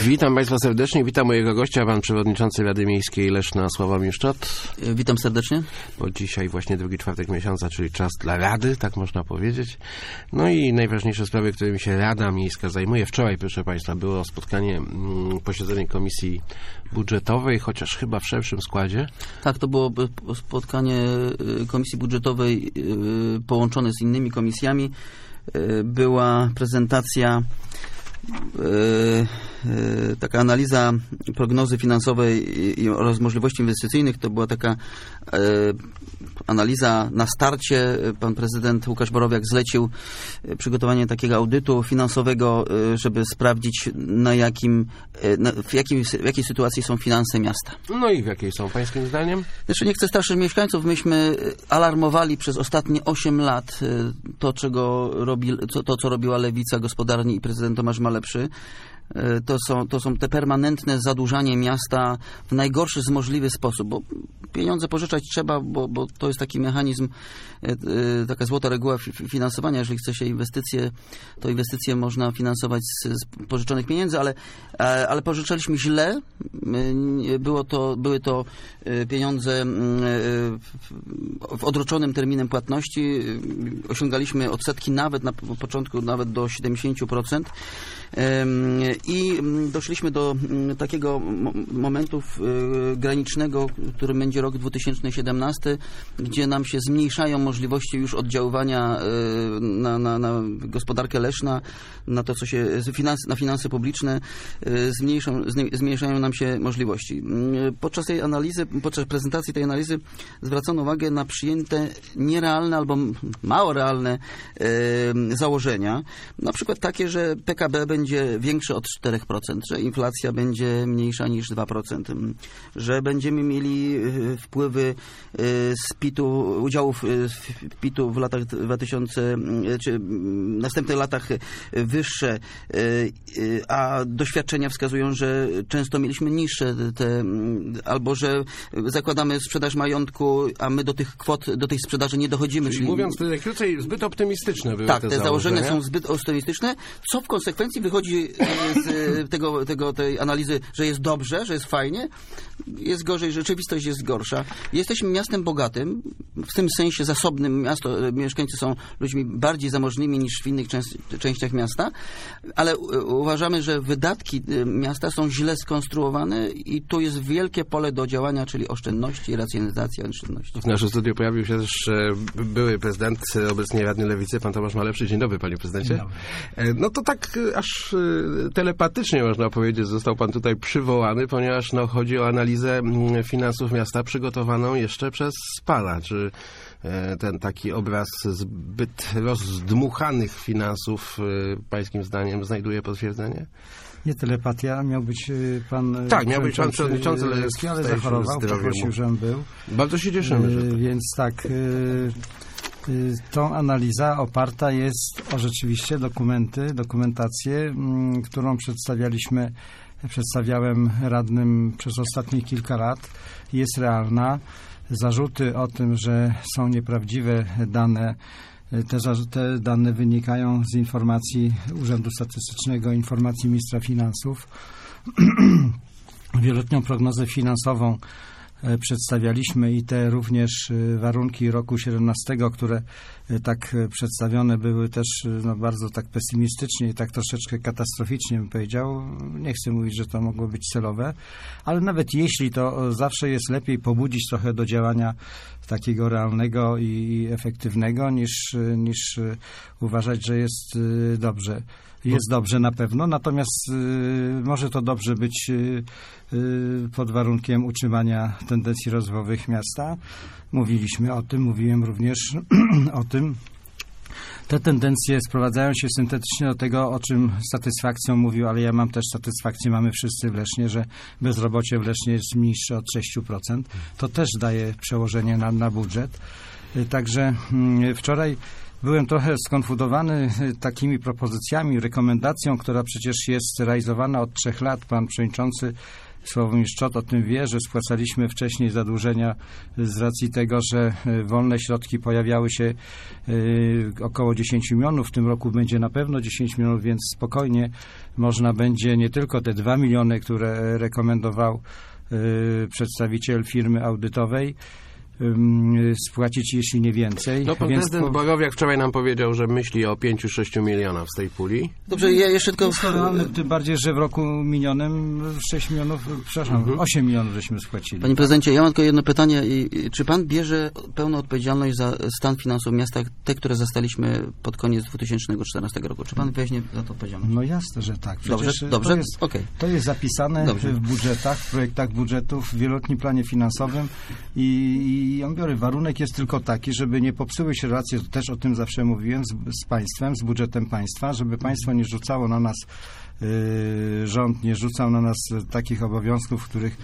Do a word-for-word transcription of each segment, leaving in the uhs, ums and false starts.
Witam Państwa serdecznie, witam mojego gościa, pan przewodniczący Rady Miejskiej Leszna Sławomir Szczot. Witam serdecznie. Bo dzisiaj właśnie drugi czwartek miesiąca, czyli czas dla Rady, tak można powiedzieć. No i najważniejsze sprawy, którymi się Rada Miejska zajmuje. Wczoraj, proszę Państwa, było spotkanie, mm, posiedzenie Komisji Budżetowej, chociaż chyba w szerszym składzie. Tak, to było spotkanie Komisji Budżetowej połączone z innymi komisjami. Była prezentacja, taka analiza prognozy finansowej oraz możliwości inwestycyjnych. To była taka analiza na starcie. Pan prezydent Łukasz Borowiak zlecił przygotowanie takiego audytu finansowego, żeby sprawdzić, na jakim, na, w, jakim, w jakiej sytuacji są finanse miasta. No i w jakiej są pańskim zdaniem? Znaczy, nie chcę straszyć mieszkańców. Myśmy alarmowali przez ostatnie osiem lat to, czego robi, to, to, co robiła Lewica, gospodarni i prezydent Tomasz Malepszy. To są, to są te permanentne zadłużanie miasta w najgorszy z możliwy sposób, bo pieniądze pożyczać trzeba, bo, bo to jest taki mechanizm, taka złota reguła finansowania. Jeżeli chce się inwestycje, to inwestycje można finansować z, z pożyczonych pieniędzy, ale, ale pożyczaliśmy źle. Było to, były to pieniądze w odroczonym terminem płatności. Osiągaliśmy odsetki nawet na początku nawet do siedemdziesiąt procent. I doszliśmy do takiego momentu granicznego, którym będzie rok dwa tysiące siedemnasty, gdzie nam się zmniejszają możliwości już oddziaływania na, na, na gospodarkę Leszna, na to, co się, na finanse publiczne, zmniejszą, zmniejszają nam się możliwości. Podczas tej analizy, podczas prezentacji tej analizy zwracono uwagę na przyjęte nierealne albo mało realne założenia. Na przykład takie, że P K B będzie większe od czterech procent, że inflacja będzie mniejsza niż dwa procent, że będziemy mieli wpływy z P I T-u, udziałów w P I T-u w latach dwa tysiące, czy następnych latach wyższe, a doświadczenia wskazują, że często mieliśmy niższe te, albo że zakładamy sprzedaż majątku, a my do tych kwot, do tej sprzedaży nie dochodzimy. Czyli, czyli mówiąc najkrócej, zbyt optymistyczne były tak, te, te założenia. założenia są zbyt optymistyczne, co w konsekwencji wychodzi z tego, tego, tej analizy, że jest dobrze, że jest fajnie, jest gorzej, rzeczywistość jest gorsza. Jesteśmy miastem bogatym, w tym sensie zasobnym. Miasto, mieszkańcy są ludźmi bardziej zamożnymi niż w innych części, częściach miasta, ale uważamy, że wydatki miasta są źle skonstruowane i tu jest wielkie pole do działania, czyli oszczędności, racjonalizacja oszczędności. W naszym studiu pojawił się też były prezydent, obecnie radny Lewicy, pan Tomasz Malepszy. Dzień dobry, panie prezydencie. Dzień dobry. No to tak aż telepatycznie, można powiedzieć, został pan tutaj przywołany, ponieważ no, chodzi o analizę finansów miasta przygotowaną jeszcze przez pana. Czy ten taki obraz zbyt rozdmuchanych finansów pańskim zdaniem znajduje potwierdzenie? Nie telepatia, miał być pan tak, miał być pan przewodniczący, ale, ale zachorował, poprosił, żebym był. Bardzo się cieszymy. Że tak. Więc tak, tą analiza oparta jest o rzeczywiście dokumenty, dokumentację, którą przedstawialiśmy, przedstawiałem radnym przez ostatnie kilka lat. Jest realna. Zarzuty o tym, że są nieprawdziwe dane, te, te dane wynikają z informacji Urzędu Statystycznego, informacji ministra finansów. Wieloletnią prognozę finansową przedstawialiśmy i te również warunki roku siedemnastego, które tak przedstawione były też no, bardzo tak pesymistycznie i tak troszeczkę katastroficznie, bym powiedział. Nie chcę mówić, że to mogło być celowe, ale nawet jeśli, to zawsze jest lepiej pobudzić trochę do działania takiego realnego i efektywnego, niż, niż uważać, że jest dobrze. Jest dobrze na pewno, natomiast y, może to dobrze być y, y, pod warunkiem utrzymania tendencji rozwojowych miasta. Mówiliśmy o tym, mówiłem również o tym. Te tendencje sprowadzają się syntetycznie do tego, o czym z satysfakcją mówił, ale ja mam też satysfakcję, mamy wszyscy w Lesznie, że bezrobocie w Lesznie jest mniejsze od sześć procent. To też daje przełożenie na, na budżet. Także y, wczoraj byłem trochę skonfundowany takimi propozycjami, rekomendacją, która przecież jest realizowana od trzech lat. Pan przewodniczący Sławomir Szczot o tym wie, że spłacaliśmy wcześniej zadłużenia z racji tego, że wolne środki pojawiały się około dziesięć milionów. W tym roku będzie na pewno dziesięć milionów, więc spokojnie można będzie nie tylko te dwa miliony, które rekomendował przedstawiciel firmy audytowej, spłacić, jeśli nie więcej. No pan Więc prezydent po... Bogowiak wczoraj nam powiedział, że myśli o pięciu sześciu milionach z tej puli. Dobrze, ja jeszcze tylko... To realne, tym bardziej, że w roku minionym sześć milionów, przepraszam, Mhm. osiem milionów żeśmy spłacili. Panie prezydencie, ja mam tylko jedno pytanie. Czy pan bierze pełną odpowiedzialność za stan finansów miasta, te, które zastaliśmy pod koniec dwa tysiące czternastego roku? Czy pan weźmie za to odpowiedzialność? No jasne, że tak. Przecież Dobrze, dobrze, To jest, okej. to jest zapisane Dobrze. w budżetach, w projektach budżetów, w wieloletnim planie finansowym i, i ja biorę, warunek jest tylko taki, żeby nie popsuły się relacje, też o tym zawsze mówiłem, z, z państwem, z budżetem państwa, żeby państwo nie rzucało na nas, y, rząd nie rzucał na nas takich obowiązków, w których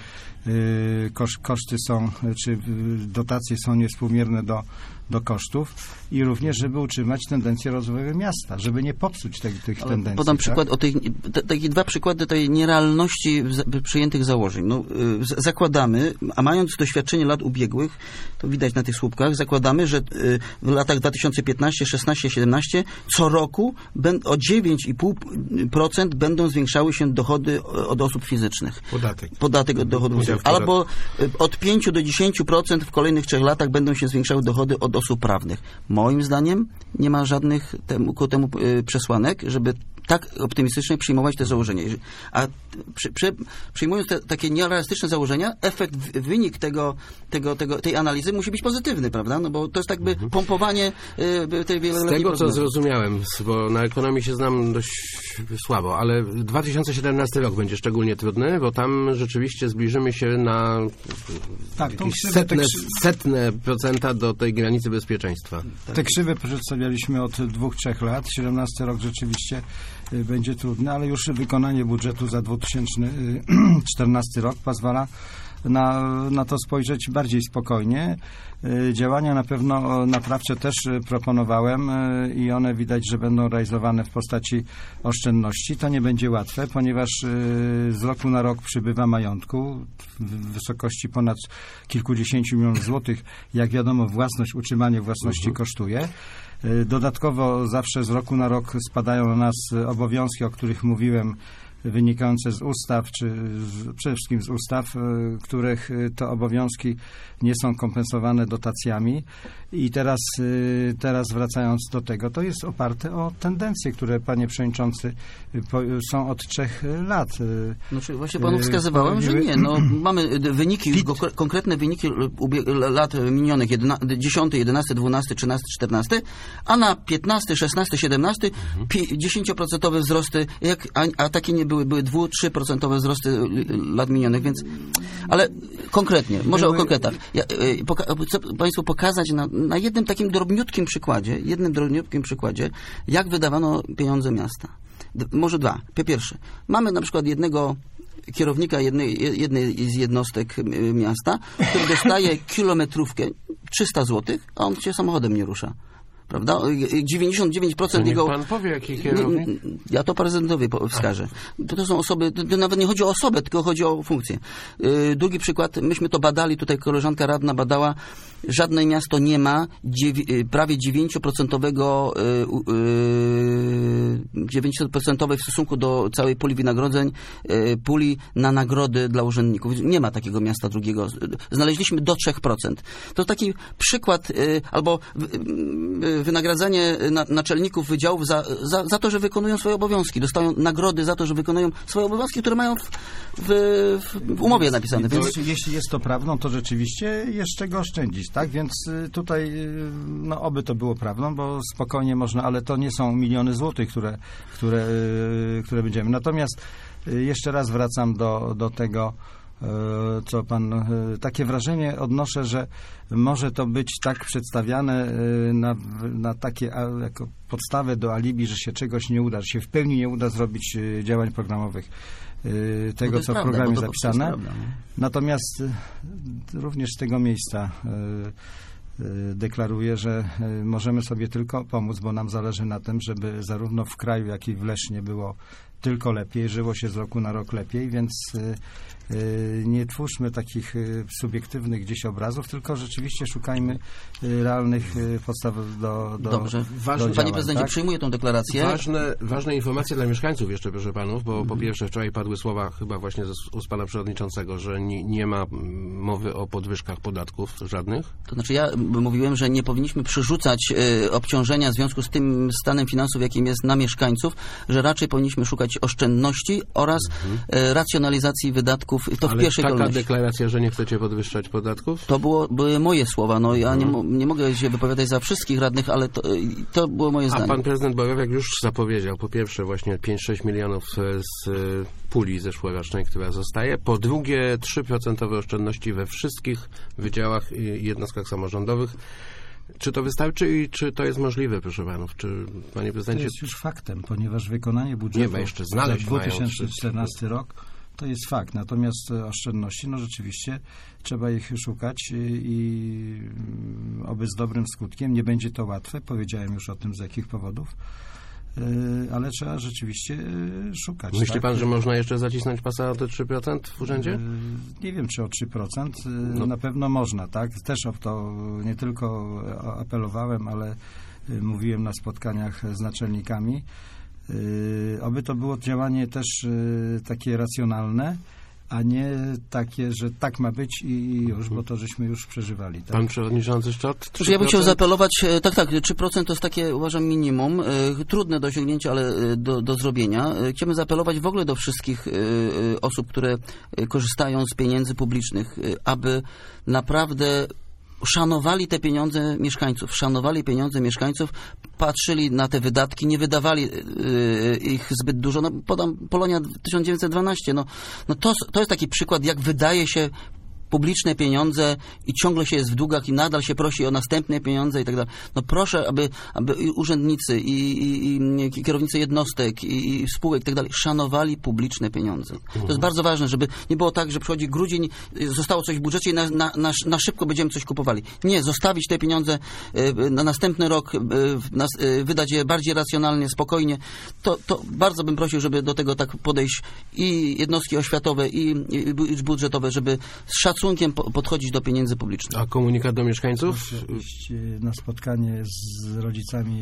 y, kosz, koszty są, czy y, dotacje są niewspółmierne do, do kosztów i również, żeby utrzymać tendencje rozwojowe miasta, żeby nie popsuć te, tych Ale tendencji. podam tak? przykład o tej, te, takie dwa przykłady tej nierealności w, za- przyjętych założeń. No, y, z- zakładamy, a mając doświadczenie lat ubiegłych, to widać na tych słupkach, zakładamy, że y, w latach dwa tysiące piętnaście, szesnaście, siedemnaście co roku ben, o dziewięć i pół procent będą zwiększały się dochody o- od osób fizycznych. Podatek. Podatek od dochodów Udział w fizycznych. Albo y, od pięć do dziesięciu procent w kolejnych trzech latach będą się zwiększały dochody od osób prawnych. Moim zdaniem nie ma żadnych temu, ku temu y, przesłanek, żeby tak optymistycznie przyjmować te założenia. Jeżeli- A przy, przy, przyjmując te, takie nierealistyczne założenia, efekt, w- wynik tego, tego, tego, tej analizy musi być pozytywny, prawda? No bo to jest jakby pompowanie y, tej Z wieloletniej tego, co prognozy. zrozumiałem, bo na ekonomii się znam dość słabo, ale dwa tysiące siedemnasty rok będzie szczególnie trudny, bo tam rzeczywiście zbliżymy się na Tak, tą jakieś krzywę, setne, te krzy- setne procenta do tej granicy bezpieczeństwa. Te krzywy przedstawialiśmy od dwóch, trzech lat. siedemnasty rok rzeczywiście y, będzie trudny, ale już wykonanie budżetu za dwa tysiące czternasty rok pozwala na, na to spojrzeć bardziej spokojnie. Y, Działania na pewno naprawcze też y, proponowałem y, i one widać, że będą realizowane w postaci oszczędności. To nie będzie łatwe, ponieważ y, z roku na rok przybywa majątku w wysokości ponad kilkudziesięciu milionów złotych. Jak wiadomo, własność, utrzymanie własności kosztuje. Y, Dodatkowo zawsze z roku na rok spadają na nas obowiązki, o których mówiłem, wynikające z ustaw, czy z, przede wszystkim z ustaw, y, których y, to obowiązki nie są kompensowane dotacjami. I teraz, y, teraz wracając do tego, to jest oparte o tendencje, które, panie przewodniczący, y, po, y, są od trzech lat. y, Znaczy, właśnie panu y, wskazywałem, że powodziły- nie. No, mamy wyniki, już go, konkretne wyniki ubie- lat minionych, dziesiąty, jedenasty, dwunasty, trzynasty, czternasty, a na piętnasty, szesnasty, siedemnasty dziesięcioprocentowe wzrosty, jak, a, a takie nie były, były dwa do trzech procent wzrosty lat minionych, więc, ale konkretnie, może o Były- konkretach. Ja, y, poka- chcę Państwu pokazać na, na jednym takim drobniutkim przykładzie, jednym drobniutkim przykładzie, jak wydawano pieniądze miasta. D- może dwa. Po pierwsze, mamy na przykład jednego kierownika jednej, jednej z jednostek y, miasta, który dostaje kilometrówkę trzysta złotych, a on się samochodem nie rusza. Prawda? dziewięćdziesiąt dziewięć procent Niech jego... pan powie, jaki Nie, kierownik. nie, ja to prezydentowi po- wskażę. To, to są osoby, to, to nawet nie chodzi o osobę, tylko chodzi o funkcję. Yy, drugi przykład, myśmy to badali, tutaj koleżanka radna badała, żadne miasto nie ma dziewi- yy, prawie dziewięć procent dziewięć procent w stosunku do całej puli wynagrodzeń, yy, puli na nagrody dla urzędników. Nie ma takiego miasta drugiego. Znaleźliśmy do trzy procent. To taki przykład, yy, albo yy, wynagradzanie na, naczelników wydziałów za, za, za to, że wykonują swoje obowiązki. Dostają nagrody za to, że wykonują swoje obowiązki, które mają w, w, w umowie napisane. Więc Jeśli, jeśli jest to prawdą, to rzeczywiście jest czego oszczędzić, tak? Więc y, tutaj, y, no oby to było prawdą, bo spokojnie można, ale to nie są miliony złotych, które, które, y, które będziemy. Natomiast y, jeszcze raz wracam do, do tego, y, co pan, y, takie wrażenie odnoszę, że może to być tak przedstawiane y, na, na takie, a, jako podstawę do alibi, że się czegoś nie uda, że się w pełni nie uda zrobić y, działań programowych. y, to Tego, jest co w prawda, programie bo to po prostu zapisane. jest prawda, no. Natomiast y, również z tego miejsca y, y, deklaruję, że y, możemy sobie tylko pomóc, bo nam zależy na tym, żeby zarówno w kraju, jak i w Lesznie było tylko lepiej, żyło się z roku na rok lepiej, więc nie twórzmy takich subiektywnych gdzieś obrazów, tylko rzeczywiście szukajmy realnych podstaw do, do, Dobrze. do Ważne, działań. Panie prezydencie, tak? przyjmuję tę deklarację. Ważne, ważne informacje dla mieszkańców jeszcze, proszę panów, bo mm. po pierwsze wczoraj padły słowa chyba właśnie z ust pana przewodniczącego, że nie, nie ma mowy o podwyżkach podatków żadnych. To znaczy ja mówiłem, że nie powinniśmy przerzucać y, obciążenia w związku z tym stanem finansów, jakim jest na mieszkańców, że raczej powinniśmy szukać oszczędności oraz mm-hmm. y, racjonalizacji wydatków. To Ale w pierwszej taka kolejności. deklaracja, że nie chcecie podwyższać podatków? To było, były moje słowa. No, ja nie, nie mogę się wypowiadać za wszystkich radnych, ale to, to było moje zdanie. A pan prezydent Borowiak już zapowiedział, po pierwsze właśnie pięć sześć milionów z puli zeszłorocznej, która zostaje, po drugie trzy procent oszczędności we wszystkich wydziałach i jednostkach samorządowych. Czy to wystarczy i czy to jest możliwe, proszę panów? Czy, panie prezydencie... To jest już faktem, ponieważ wykonanie budżetu nie ma jeszcze znaleźć za dwa tysiące czternasty rok to jest fakt. Natomiast oszczędności, no rzeczywiście trzeba ich szukać i, i oby z dobrym skutkiem. Nie będzie to łatwe, powiedziałem już o tym z jakich powodów, ale trzeba rzeczywiście szukać. Myśli tak? pan, że można jeszcze zacisnąć pasa o te trzy procent w urzędzie? Nie wiem, czy o trzy procent. No. Na pewno można, tak? Też o to nie tylko apelowałem, ale mówiłem na spotkaniach z naczelnikami. Yy, oby to było działanie też yy, takie racjonalne, a nie takie, że tak ma być i, i już, bo to żeśmy już przeżywali. Tak? Pan przewodniczący Szczot? Cóż, ja bym chciał zaapelować, tak, tak, trzy procent to jest takie, uważam, minimum, y, trudne do osiągnięcia, ale y, do, do zrobienia. Y, chciałbym zaapelować w ogóle do wszystkich y, y, osób, które y, korzystają z pieniędzy publicznych, y, aby naprawdę szanowali te pieniądze mieszkańców, szanowali pieniądze mieszkańców, patrzyli na te wydatki, nie wydawali yy, ich zbyt dużo. No, podam Polonia tysiąc dziewięćset dwanaście. No, no to, to jest taki przykład, jak wydaje się publiczne pieniądze i ciągle się jest w długach i nadal się prosi o następne pieniądze i tak dalej. No proszę, aby, aby urzędnicy i, i, i kierownicy jednostek i, i spółek i tak dalej szanowali publiczne pieniądze. To jest bardzo ważne, żeby nie było tak, że przychodzi grudzień, zostało coś w budżecie i na, na, na, na szybko będziemy coś kupowali. Nie, zostawić te pieniądze na następny rok, wydać je bardziej racjonalnie, spokojnie. To, to bardzo bym prosił, żeby do tego tak podejść i jednostki oświatowe i, i budżetowe, żeby z szacunkiem podchodzić do pieniędzy publicznych. A komunikat do mieszkańców? Proszę iść na spotkanie z rodzicami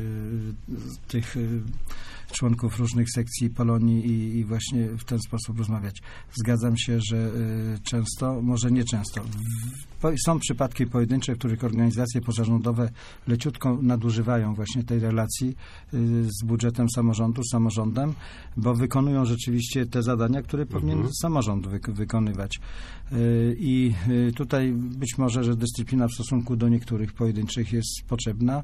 tych członków różnych sekcji Polonii i, i właśnie w ten sposób rozmawiać. Zgadzam się, że często, może nie często, w, są przypadki pojedyncze, w których organizacje pozarządowe leciutko nadużywają właśnie tej relacji z budżetem samorządu, z samorządem, bo wykonują rzeczywiście te zadania, które powinien mhm. samorząd wy, wykonywać. I tutaj być może, że dyscyplina w stosunku do niektórych pojedynczych jest potrzebna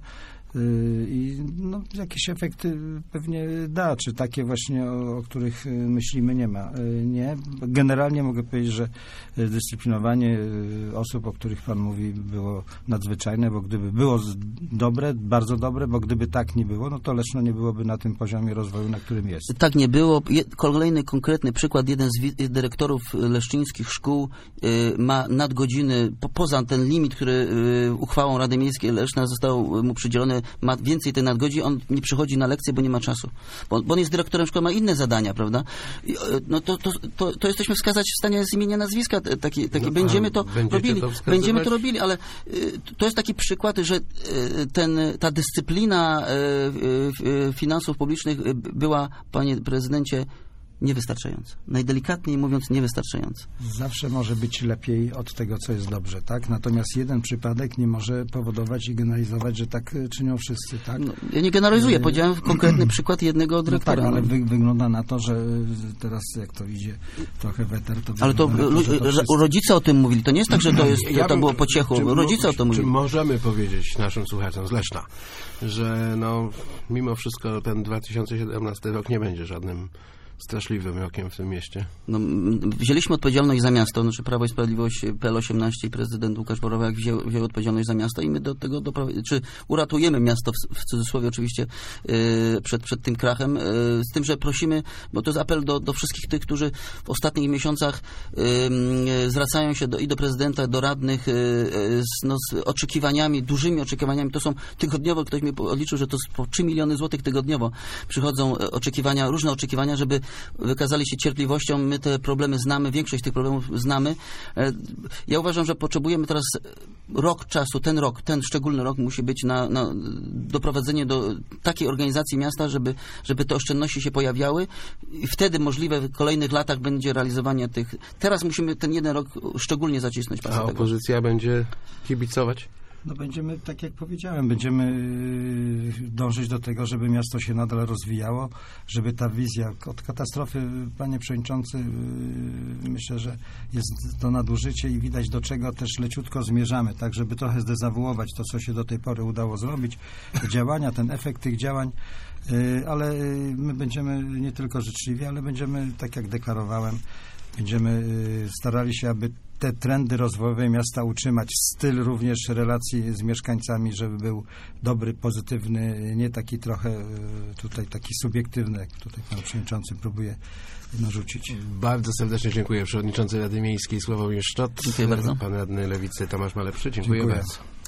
i no, jakieś efekty pewnie da, czy takie właśnie, o, o których myślimy, nie ma. Nie. Generalnie mogę powiedzieć, że dyscyplinowanie osób, o których Pan mówi, było nadzwyczajne, bo gdyby było dobre, bardzo dobre, bo gdyby tak nie było, no to Leszno nie byłoby na tym poziomie rozwoju, na którym jest. Tak nie było. Kolejny konkretny przykład. Jeden z dyrektorów leszczyńskich szkół ma nadgodziny, po, poza ten limit, który uchwałą Rady Miejskiej Leszna został mu przydzielony, ma więcej tych nadgodzin, on nie przychodzi na lekcje, bo nie ma czasu. Bo, bo on jest dyrektorem szkoły, ma inne zadania, prawda? I, no to, to, to, to jesteśmy wskazać w stanie z imienia, nazwiska. Taki, taki, no, będziemy to robili. To będziemy to robili, ale y, to jest taki przykład, że y, ten, ta dyscyplina y, y, finansów publicznych była, panie prezydencie, niewystarczająco. Najdelikatniej mówiąc, niewystarczająco. Zawsze może być lepiej od tego, co jest dobrze, tak? Natomiast jeden przypadek nie może powodować i generalizować, że tak czynią wszyscy, tak? No, ja nie generalizuję, powiedziałem konkretny przykład jednego dyrektora. No tak, ale wy, wygląda na to, że teraz jak to idzie trochę weter, to... Ale to, to, to wszyscy... rodzice o tym mówili. To nie jest tak, że to, jest, ja to bym, było po ciechu. Czy, rodzice o tym mówili. Czy możemy powiedzieć naszym słuchaczom z Leszna, że no, mimo wszystko ten dwa tysiące siedemnasty rok nie będzie żadnym straszliwym rokiem w tym mieście. No, wzięliśmy odpowiedzialność za miasto, znaczy Prawo i Sprawiedliwość, P L osiemnaście i prezydent Łukasz Borowiak wziął, wziął odpowiedzialność za miasto i my do tego, do, czy uratujemy miasto, w, w cudzysłowie oczywiście, yy, przed, przed tym krachem, yy, z tym, że prosimy, bo to jest apel do, do wszystkich tych, którzy w ostatnich miesiącach yy, zwracają się do, i do prezydenta, do radnych yy, z, no, z oczekiwaniami, dużymi oczekiwaniami, to są tygodniowo, ktoś mi odliczył, że to jest po trzy miliony złotych tygodniowo przychodzą oczekiwania, różne oczekiwania, żeby wykazali się cierpliwością. My te problemy znamy, większość tych problemów znamy. Ja uważam, że potrzebujemy teraz rok czasu, ten rok, ten szczególny rok musi być na, na doprowadzenie do takiej organizacji miasta, żeby, żeby te oszczędności się pojawiały i wtedy możliwe w kolejnych latach będzie realizowanie tych. Teraz musimy ten jeden rok szczególnie zacisnąć. A opozycja będzie kibicować? No będziemy, tak jak powiedziałem, będziemy dążyć do tego, żeby miasto się nadal rozwijało, żeby ta wizja od katastrofy, panie przewodniczący, myślę, że jest to nadużycie i widać, do czego też leciutko zmierzamy, tak, żeby trochę zdezawuować to, co się do tej pory udało zrobić, działania, ten efekt tych działań, ale my będziemy nie tylko życzliwi, ale będziemy, tak jak deklarowałem, będziemy starali się, aby te trendy rozwojowe miasta utrzymać, styl również relacji z mieszkańcami, żeby był dobry, pozytywny, nie taki trochę tutaj taki subiektywny, jak tutaj pan przewodniczący próbuje narzucić. Bardzo serdecznie dziękuję przewodniczący Rady Miejskiej Sławomir Sztot. Dziękuję bardzo. Pan radny Lewicy Tomasz Malepszy. Dziękuję, dziękuję bardzo.